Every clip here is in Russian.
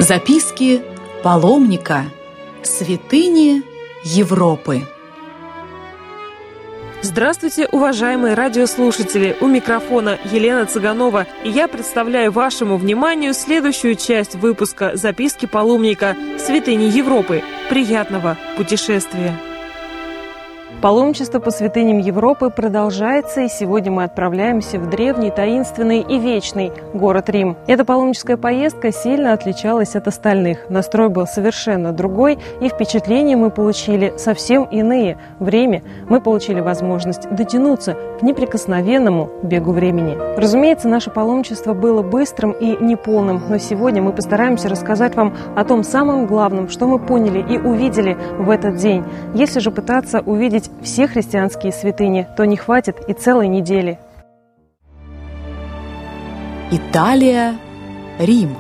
Записки паломника. Святыни Европы. Здравствуйте, уважаемые радиослушатели! У микрофона Елена Цыганова, и я представляю вашему вниманию следующую часть выпуска «Записки паломника. Святыни Европы». Приятного путешествия! Паломничество по святыням Европы продолжается, и сегодня мы отправляемся в древний, таинственный и вечный город Рим. Эта паломническая поездка сильно отличалась от остальных. Настрой был совершенно другой, и впечатления мы получили совсем иные. В Риме мы получили возможность дотянуться к неприкосновенному бегу времени. Разумеется, наше паломничество было быстрым и неполным, но сегодня мы постараемся рассказать вам о том самом главном, что мы поняли и увидели в этот день. Если же пытаться увидеть все христианские святыни, то не хватит и целой недели. Италия, Рим.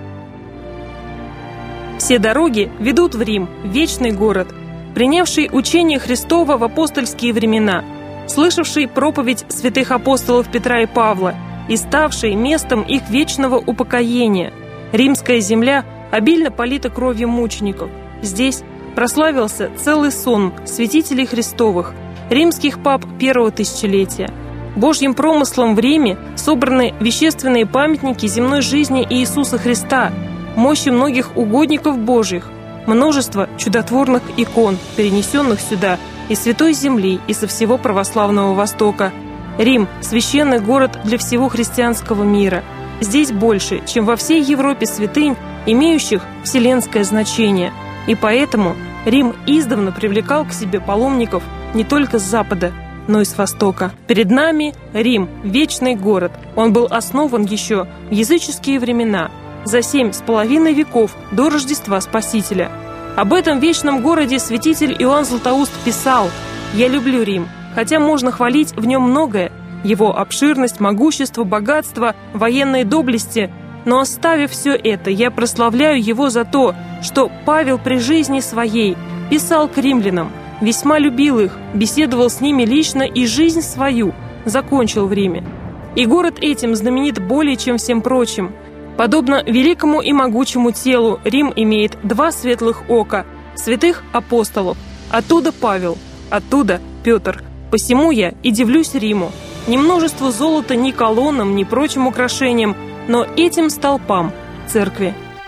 Все дороги ведут в Рим, вечный город, принявший учение Христово в апостольские времена, слышавший проповедь святых апостолов Петра и Павла и ставший местом их вечного упокоения. Римская земля обильно полита кровью мучеников. Здесь прославился целый сон святителей Христовых, римских пап первого тысячелетия. Божьим промыслом в Риме собраны вещественные памятники земной жизни Иисуса Христа, мощи многих угодников Божьих, множество чудотворных икон, перенесенных сюда из Святой Земли и со всего православного Востока. Рим – священный город для всего христианского мира. Здесь больше, чем во всей Европе святынь, имеющих вселенское значение. И поэтому Рим издавна привлекал к себе паломников не только с запада, но и с востока. Перед нами Рим, вечный город. Он был основан еще в языческие времена, за 7,5 веков до Рождества Спасителя. Об этом вечном городе святитель Иоанн Златоуст писал: «Я люблю Рим, хотя можно хвалить в нем многое, его обширность, могущество, богатство, военные доблести. Но оставив все это, я прославляю его за то, что Павел при жизни своей писал к римлянам, весьма любил их, беседовал с ними лично и жизнь свою закончил в Риме. И город этим знаменит более, чем всем прочим. Подобно великому и могучему телу, Рим имеет два светлых ока, святых апостолов. Оттуда Павел, оттуда Петр. Посему я и дивлюсь Риму. Ни множеству золота, ни колоннам, ни прочим украшениям, но этим столпам церкви».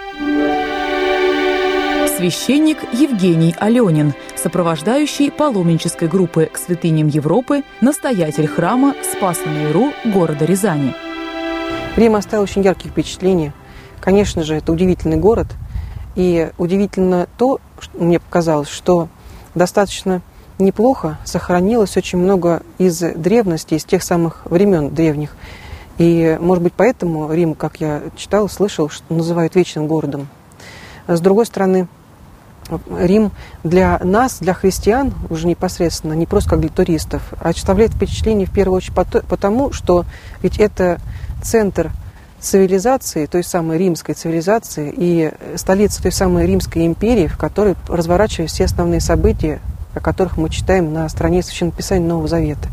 Священник Евгений Аленин, сопровождающий паломнической группы к святыням Европы, настоятель храма Спаса на Яру города Рязани. Рим оставил очень яркие впечатления. Конечно же, это удивительный город. И удивительно то, что мне показалось, что достаточно неплохо сохранилось очень много из древности, из тех самых времен древних. И, может быть, поэтому Рим, как я читал, слышал, что называют вечным городом. С другой стороны, Рим для нас, для христиан, уже непосредственно, не просто как для туристов, а оставляет впечатление в первую очередь потому, что ведь это центр цивилизации, той самой римской цивилизации, и столица той самой Римской империи, в которой разворачиваются все основные события, о которых мы читаем на странице Священного Писания Нового Завета.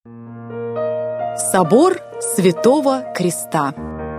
Собор Святого Креста.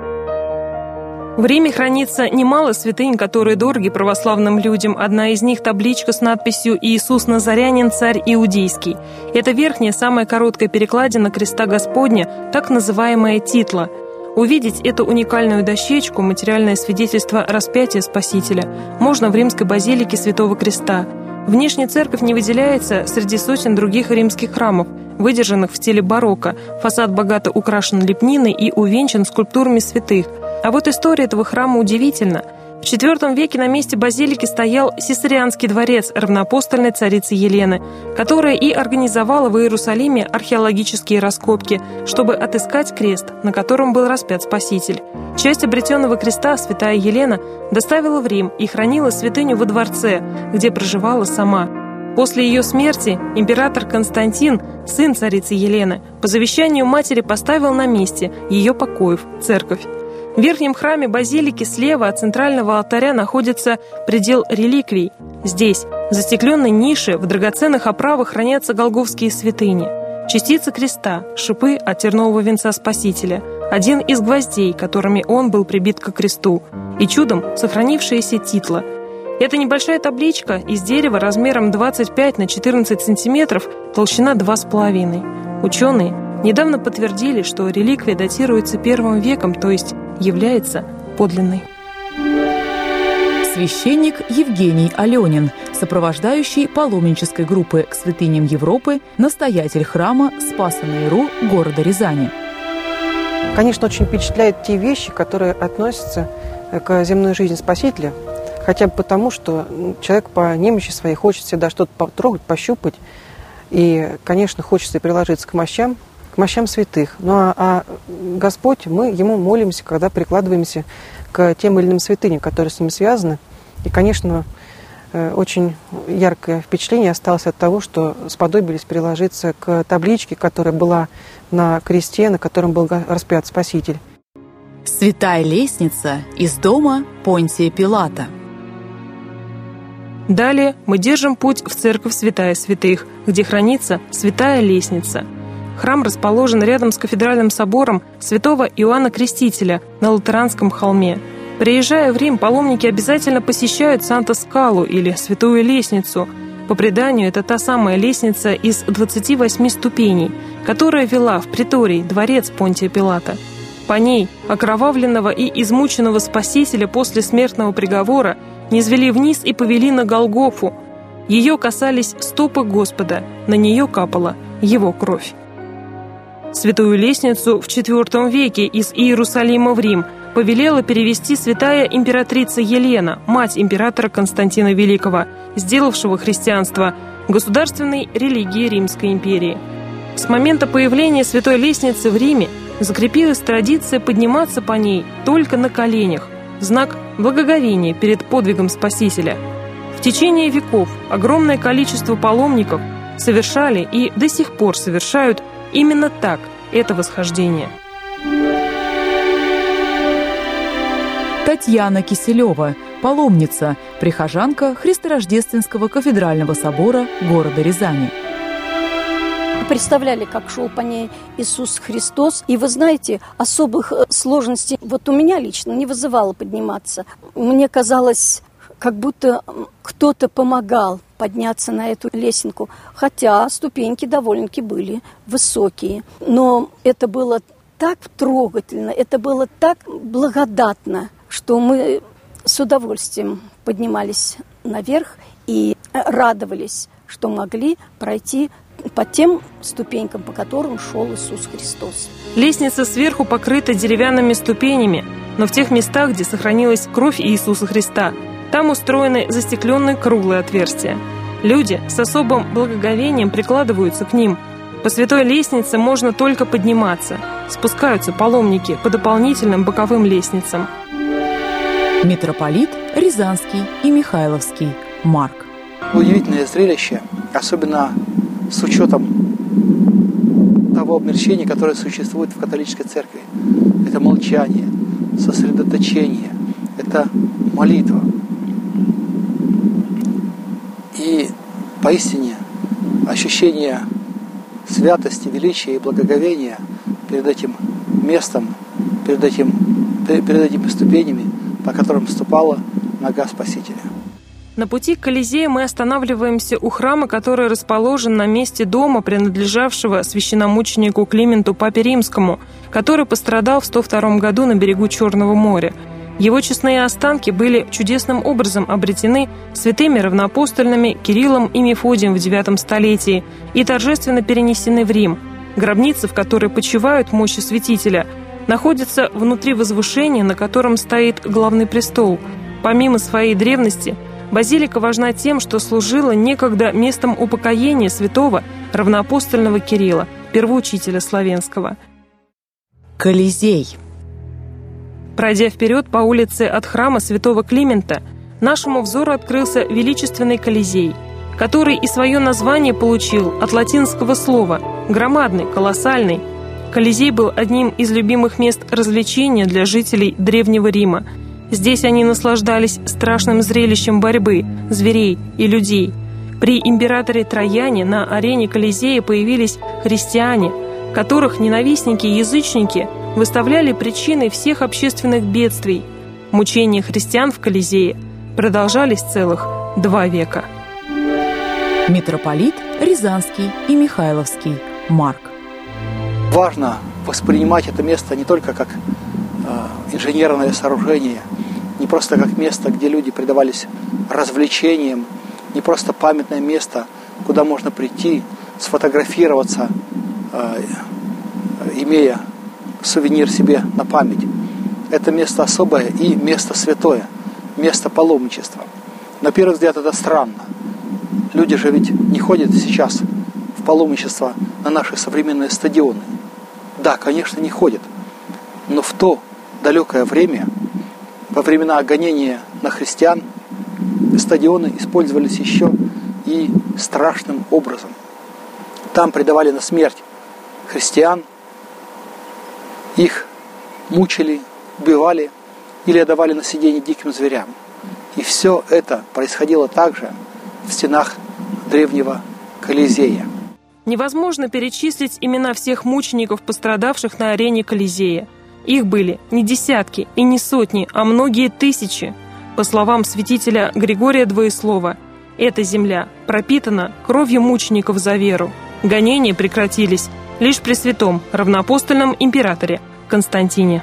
В Риме хранится немало святынь, которые дороги православным людям. Одна из них – табличка с надписью «Иисус Назарянин, царь иудейский». Это верхняя, самая короткая перекладина креста Господня, так называемая титла. Увидеть эту уникальную дощечку, материальное свидетельство распятия Спасителя, можно в римской базилике Святого Креста. Внешне церковь не выделяется среди сотен других римских храмов, выдержанных в стиле барокко. Фасад богато украшен лепниной и увенчан скульптурами святых. А вот история этого храма удивительна. В IV веке на месте базилики стоял Сесарианский дворец равноапостольной царицы Елены, которая и организовала в Иерусалиме археологические раскопки, чтобы отыскать крест, на котором был распят Спаситель. Часть обретенного креста святая Елена доставила в Рим и хранила святыню во дворце, где проживала сама. После ее смерти император Константин, сын царицы Елены, по завещанию матери поставил на месте ее покоев церковь. В верхнем храме базилики слева от центрального алтаря находится предел реликвий. Здесь, в застекленной нише, в драгоценных оправах хранятся голгофские святыни. Частицы креста, шипы от тернового венца Спасителя, один из гвоздей, которыми он был прибит ко кресту, и чудом сохранившиеся титла. Это небольшая табличка из дерева размером 25 на 14 сантиметров, толщина 2,5. Ученые недавно подтвердили, что реликвия датируется I веком, то есть является подлинной. Священник Евгений Аленин, сопровождающий паломнической группы к святыням Европы, настоятель храма Спаса на Яру города Рязани. Конечно, очень впечатляют те вещи, которые относятся к земной жизни Спасителя, хотя бы потому, что человек по немощи своей хочет всегда что-то потрогать, пощупать, и, конечно, хочется приложиться к мощам святых. Ну а Господь, мы Ему молимся, когда прикладываемся к тем или иным святыням, которые с ними связаны. И, конечно, очень яркое впечатление осталось от того, что сподобились приложиться к табличке, которая была на кресте, на котором был распят Спаситель. Святая лестница из дома Понтия Пилата. Далее мы держим путь в церковь Святая Святых, где хранится Святая Лестница. Храм расположен рядом с кафедральным собором святого Иоанна Крестителя на Латеранском холме. Приезжая в Рим, паломники обязательно посещают Санта-Скалу или Святую Лестницу. По преданию, это та самая лестница из 28 ступеней, которая вела в приторий, дворец Понтия Пилата. По ней окровавленного и измученного Спасителя после смертного приговора низвели вниз и повели на Голгофу. Ее касались стопы Господа, на нее капала Его кровь. Святую Лестницу в IV веке из Иерусалима в Рим повелела перевести святая императрица Елена, мать императора Константина Великого, сделавшего христианство государственной религией Римской империи. С момента появления Святой Лестницы в Риме закрепилась традиция подниматься по ней только на коленях, в знак благоговения перед подвигом Спасителя. В течение веков огромное количество паломников совершали и до сих пор совершают именно так это восхождение. Татьяна Киселева, паломница, прихожанка Христорождественского кафедрального собора города Рязани. Представляли, как шел по ней Иисус Христос. И вы знаете, особых сложностей вот у меня лично не вызывало подниматься. Мне казалось, как будто кто-то помогал подняться на эту лесенку. Хотя ступеньки довольно-таки были высокие. Но это было так трогательно, это было так благодатно, что мы с удовольствием поднимались наверх и радовались, что могли пройти по тем ступенькам, по которым шел Иисус Христос. Лестница сверху покрыта деревянными ступенями, но в тех местах, где сохранилась кровь Иисуса Христа, там устроены застекленные круглые отверстия. Люди с особым благоговением прикладываются к ним. По святой лестнице можно только подниматься. Спускаются паломники по дополнительным боковым лестницам. Митрополит Рязанский и Михайловский Марк. Удивительное зрелище, особенно с учетом того обмерщения, которое существует в католической церкви. Это молчание, сосредоточение, это молитва. И поистине ощущение святости, величия и благоговения перед этим местом, перед этими ступенями, по которым ступала нога Спасителя. На пути к Колизею мы останавливаемся у храма, который расположен на месте дома, принадлежавшего священномученику Клименту Папе Римскому, который пострадал в 102 году на берегу Черного моря. Его честные останки были чудесным образом обретены святыми равноапостольными Кириллом и Мефодием в IX столетии и торжественно перенесены в Рим. Гробница, в которой почивают мощи святителя, находится внутри возвышения, на котором стоит главный престол. Помимо своей древности, базилика важна тем, что служила некогда местом упокоения святого равноапостольного Кирилла, первоучителя славянского. Колизей. Пройдя вперед по улице от храма святого Климента, нашему взору открылся величественный Колизей, который и свое название получил от латинского слова «громадный», «колоссальный». Колизей был одним из любимых мест развлечения для жителей Древнего Рима. Здесь они наслаждались страшным зрелищем борьбы зверей и людей. При императоре Траяне на арене Колизея появились христиане, которых ненавистники и язычники выставляли причиной всех общественных бедствий. Мучения христиан в Колизее продолжались целых 2 века. Митрополит Рязанский и Михайловский Марк. Важно воспринимать это место не только как инженерное сооружение, не просто как место, где люди предавались развлечениям, не просто памятное место, куда можно прийти, сфотографироваться, имея сувенир себе на память. Это место особое и место святое, место паломничества. На первый взгляд это странно. Люди же ведь не ходят сейчас в паломничество на наши современные стадионы. Да, конечно, не ходят. Но в то далекое время, во времена гонения на христиан, стадионы использовались еще и страшным образом. Там предавали на смерть христиан, их мучили, убивали или отдавали на съедение диким зверям. И все это происходило также в стенах древнего Колизея. Невозможно перечислить имена всех мучеников, пострадавших на арене Колизея. Их были не десятки и не сотни, а многие тысячи. По словам святителя Григория Двоеслова, эта земля пропитана кровью мучеников за веру. Гонения прекратились лишь при святом равноапостольном императоре Константине.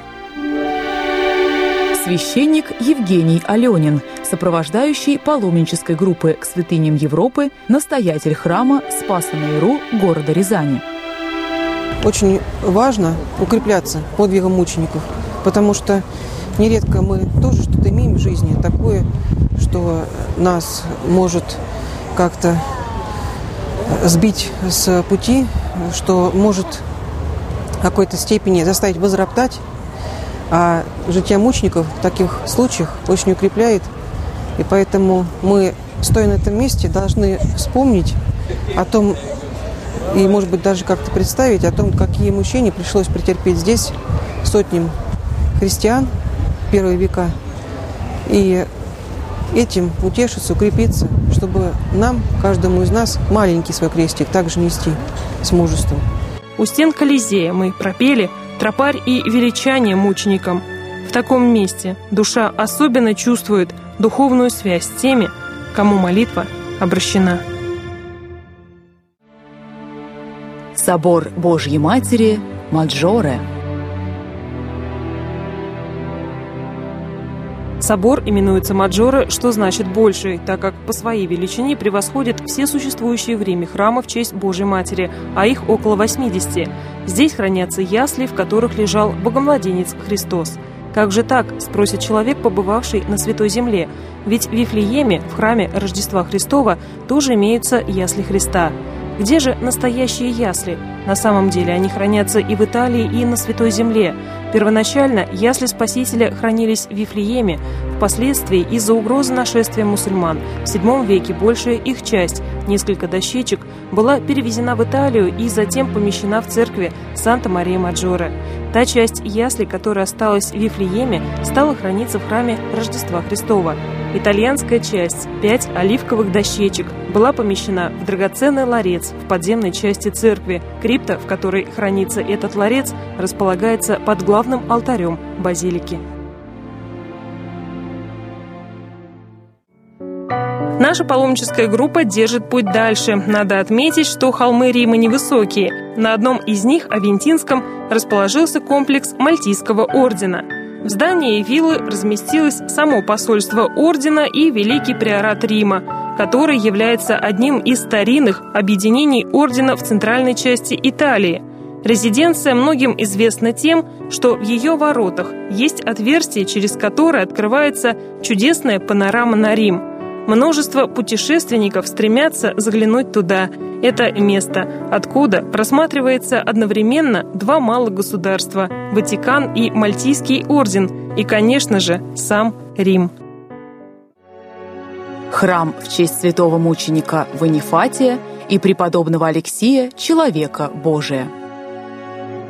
Священник Евгений Аленин, сопровождающий паломнической группы к святыням Европы, настоятель храма Спаса на Яру города Рязани. Очень важно укрепляться подвигом мучеников, потому что нередко мы тоже что-то имеем в жизни такое, что нас может как-то сбить с пути, что может в какой-то степени заставить возроптать. А житие мучеников в таких случаях очень укрепляет. И поэтому мы, стоя на этом месте, должны вспомнить о том, и, может быть, даже как-то представить о том, какие мучения пришлось претерпеть здесь сотням христиан в первые века. И этим утешиться, укрепиться, чтобы нам, каждому из нас, маленький свой крестик также нести с мужеством. У стен Колизея мы пропели тропарь и величание мученикам. В таком месте душа особенно чувствует духовную связь с теми, кому молитва обращена. Собор Божьей Матери Маджоре. Собор именуется Маджоре, что значит «больший», так как по своей величине превосходит все существующие в Риме храмы в честь Божьей Матери, а их около 80. Здесь хранятся ясли, в которых лежал Богомладенец Христос. Как же так, спросит человек, побывавший на Святой Земле? Ведь в Вифлееме, в храме Рождества Христова, тоже имеются ясли Христа. Где же настоящие ясли? На самом деле они хранятся и в Италии, и на Святой Земле. Первоначально ясли Спасителя хранились в Вифлееме. Впоследствии из-за угрозы нашествия мусульман в VII веке большая их часть, несколько дощечек, была перевезена в Италию и затем помещена в церкви Санта-Мария-Маджоре. Та часть ясли, которая осталась в Вифлееме, стала храниться в храме Рождества Христова. Итальянская часть, 5 оливковых дощечек, была помещена в драгоценный ларец в подземной части церкви. Крипта, в которой хранится этот ларец, располагается под главным алтарем базилики. Наша паломническая группа держит путь дальше. Надо отметить, что холмы Рима невысокие. На одном из них, Авентинском, расположился комплекс Мальтийского ордена. В здании виллы разместилось само посольство ордена и Великий приорат Рима, который является одним из старинных объединений ордена в центральной части Италии. Резиденция многим известна тем, что в ее воротах есть отверстие, через которое открывается чудесная панорама на Рим. Множество путешественников стремятся заглянуть туда. Это место, откуда просматривается одновременно два малых государства – Ватикан и Мальтийский орден, и, конечно же, сам Рим. Храм в честь святого мученика Ванифатия и преподобного Алексия, человека Божия.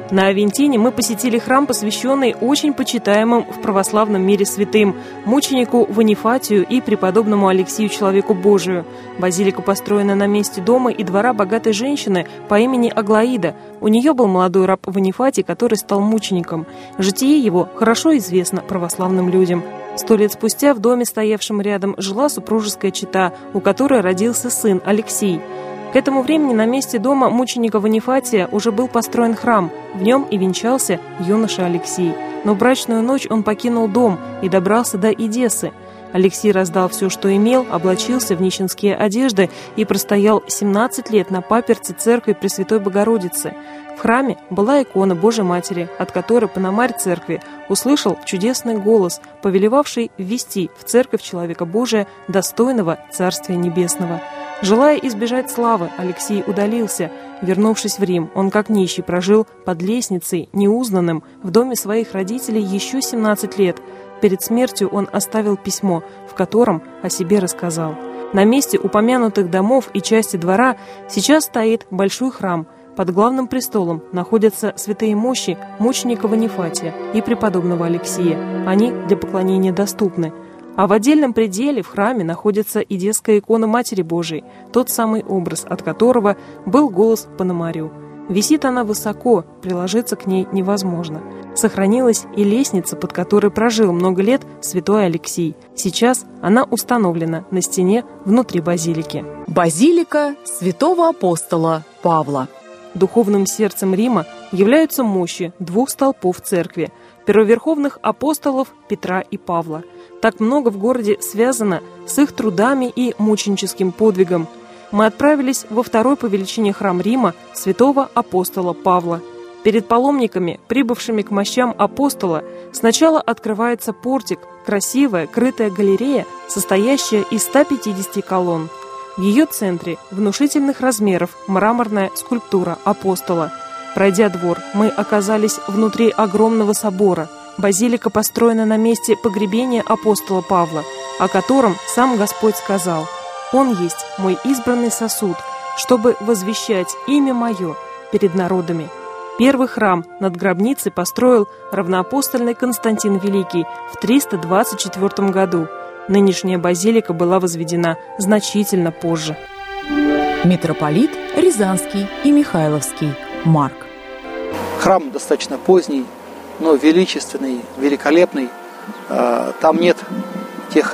На Авентине мы посетили храм, посвященный очень почитаемым в православном мире святым, мученику Ванифатию и преподобному Алексию Человеку Божию. Базилика построена на месте дома и двора богатой женщины по имени Аглаида. У нее был молодой раб Ванифатий, который стал мучеником. Житие его хорошо известно православным людям. 100 лет спустя в доме, стоявшем рядом, жила супружеская чета, у которой родился сын Алексий. К этому времени на месте дома мученика Ванифатия уже был построен храм, в нем и венчался юноша Алексий. Но в брачную ночь он покинул дом и добрался до Эдессы. Алексий раздал все, что имел, облачился в нищенские одежды и простоял 17 лет на паперти церкви Пресвятой Богородицы. В храме была икона Божией Матери, от которой Пономарь церкви услышал чудесный голос, повелевавший ввести в церковь человека Божия, достойного Царствия Небесного. Желая избежать славы, Алексий удалился. Вернувшись в Рим, он как нищий прожил под лестницей, неузнанным, в доме своих родителей еще 17 лет. Перед смертью он оставил письмо, в котором о себе рассказал. На месте упомянутых домов и части двора сейчас стоит большой храм. Под главным престолом находятся святые мощи мученика Ванифатия и преподобного Алексия. Они для поклонения доступны. А в отдельном пределе в храме находится Эдесская икона Матери Божией, тот самый образ, от которого был голос Пономарю. Висит она высоко, приложиться к ней невозможно. Сохранилась и лестница, под которой прожил много лет святой Алексий. Сейчас она установлена на стене внутри базилики. Базилика святого апостола Павла. Духовным сердцем Рима являются мощи двух столпов церкви – первоверховных апостолов Петра и Павла. Так много в городе связано с их трудами и мученическим подвигом. Мы отправились во второй по величине храм Рима святого апостола Павла. Перед паломниками, прибывшими к мощам апостола, сначала открывается портик, красивая крытая галерея, состоящая из 150 колонн. В ее центре внушительных размеров мраморная скульптура апостола. Пройдя двор, мы оказались внутри огромного собора. Базилика построена на месте погребения апостола Павла, о котором сам Господь сказал: «Он есть мой избранный сосуд, чтобы возвещать имя мое перед народами». Первый храм над гробницей построил равноапостольный Константин Великий в 324 году. Нынешняя базилика была возведена значительно позже. Митрополит Рязанский и Михайловский Марк. Храм достаточно поздний, но величественный, великолепный. Там нет тех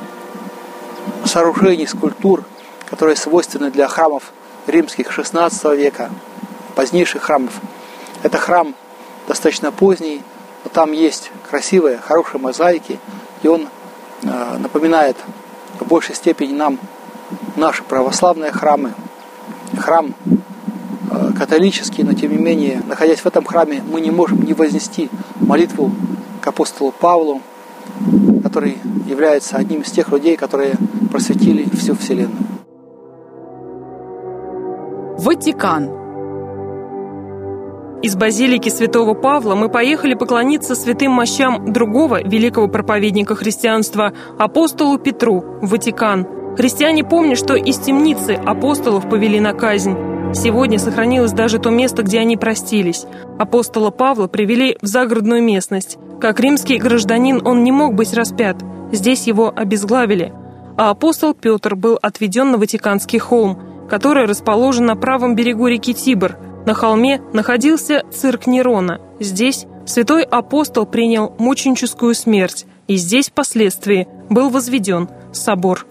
сооружений, скульптур, которые свойственны для храмов римских XVI века, позднейших храмов. Это храм достаточно поздний, но там есть красивые, хорошие мозаики, и он напоминает в большей степени нам наши православные храмы. Храм католический, но тем не менее, находясь в этом храме, мы не можем не вознести молитву к апостолу Павлу, который является одним из тех людей, которые просветили всю Вселенную. Ватикан. Из базилики святого Павла мы поехали поклониться святым мощам другого великого проповедника христианства, апостолу Петру, в Ватикан. Христиане помнят, что из темницы апостолов повели на казнь. Сегодня сохранилось даже то место, где они простились. Апостола Павла привели в загородную местность. Как римский гражданин он не мог быть распят. Здесь его обезглавили. А апостол Петр был отведен на Ватиканский холм, который расположен на правом берегу реки Тибр. На холме находился цирк Нерона. Здесь святой апостол принял мученическую смерть, и здесь впоследствии был возведен собор.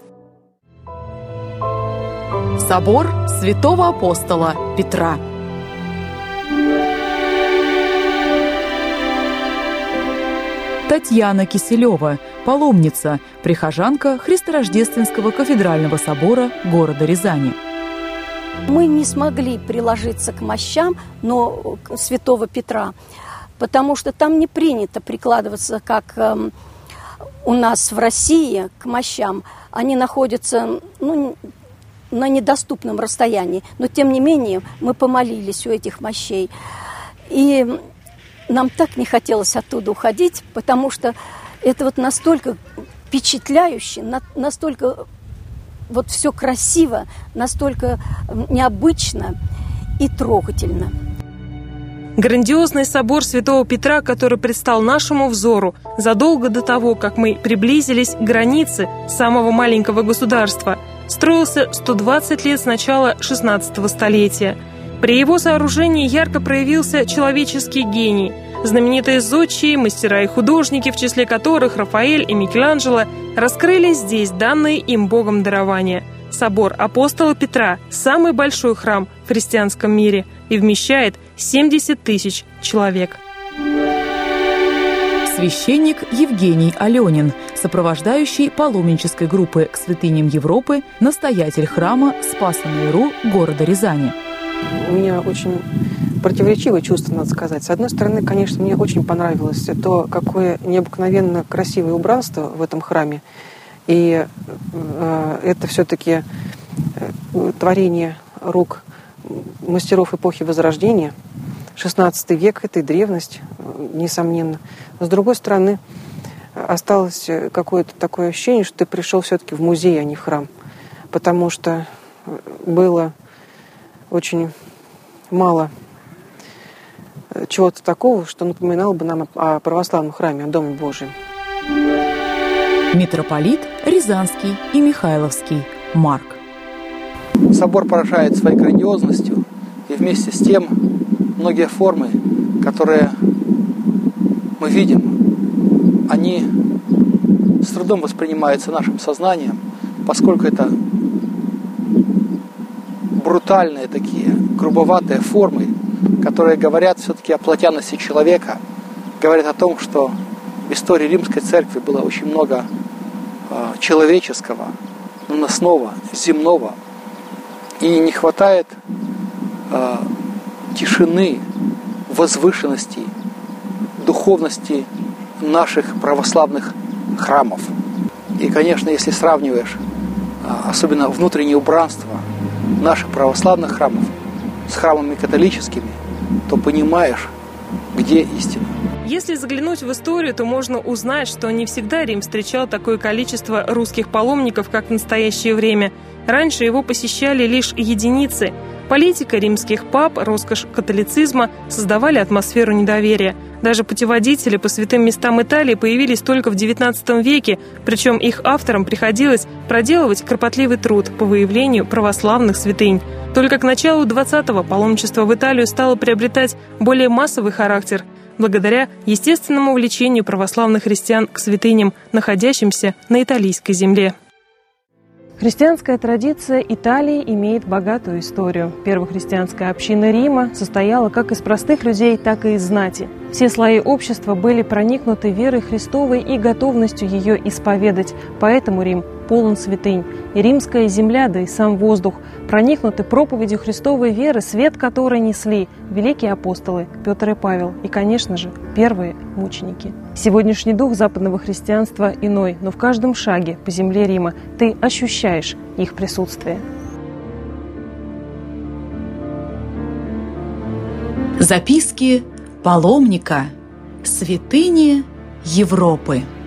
Собор святого апостола Петра. Татьяна Киселева, паломница, прихожанка Христорождественского кафедрального собора города Рязани. Мы не смогли приложиться к мощам, но святого Петра, потому что там не принято прикладываться, как у нас в России, к мощам. Они находятся на недоступном расстоянии, но тем не менее мы помолились у этих мощей. И нам так не хотелось оттуда уходить, потому что это вот настолько впечатляюще, настолько вот все красиво, настолько необычно и трогательно. Грандиозный собор Святого Петра, который предстал нашему взору задолго до того, как мы приблизились к границе самого маленького государства, строился 120 лет с начала 16 столетия. При его сооружении ярко проявился человеческий гений. Знаменитые зодчие, мастера и художники, в числе которых Рафаэль и Микеланджело, раскрыли здесь данные им Богом дарования. Собор апостола Петра – самый большой храм в христианском мире и вмещает 70 тысяч человек. Священник Евгений Аленин, сопровождающий паломнической группы к святыням Европы, настоятель храма Спаса на Яру города Рязани. У меня очень противоречивые чувства, надо сказать. С одной стороны, конечно, мне очень понравилось то, какое необыкновенно красивое убранство в этом храме. И это все-таки творение рук мастеров эпохи Возрождения. 16 век – это и древность, несомненно. Но, с другой стороны, осталось какое-то такое ощущение, что ты пришел все-таки в музей, а не в храм. Потому что было очень мало чего-то такого, что напоминало бы нам о православном храме, о Доме Божьем. Митрополит Рязанский и Михайловский Марк. Собор поражает своей грандиозностью, и вместе с тем многие формы, которые мы видим, они с трудом воспринимаются нашим сознанием, поскольку это брутальные такие, грубоватые формы, которые говорят все-таки о плотяности человека, говорят о том, что в истории Римской Церкви было очень много человеческого, наносного, земного, и не хватает тишины, возвышенности, духовности наших православных храмов. И, конечно, если сравниваешь особенно внутреннее убранство наших православных храмов с храмами католическими, то понимаешь, где истина. Если заглянуть в историю, то можно узнать, что не всегда Рим встречал такое количество русских паломников, как в настоящее время. Раньше его посещали лишь единицы. Политика римских пап, роскошь католицизма создавали атмосферу недоверия. Даже путеводители по святым местам Италии появились только в XIX веке, причем их авторам приходилось проделывать кропотливый труд по выявлению православных святынь. Только к началу XX-го паломничество в Италию стало приобретать более массовый характер, благодаря естественному влечению православных христиан к святыням, находящимся на итальянской земле. Христианская традиция Италии имеет богатую историю. Первохристианская община Рима состояла как из простых людей, так и из знати. Все слои общества были проникнуты верой Христовой и готовностью ее исповедать, поэтому Рим полон святынь. И римская земля, да и сам воздух проникнуты проповедью Христовой веры, свет которой несли великие апостолы Петр и Павел и, конечно же, первые мученики. Сегодняшний дух западного христианства иной, но в каждом шаге по земле Рима ты ощущаешь их присутствие. Записки паломника. Святыни Европы.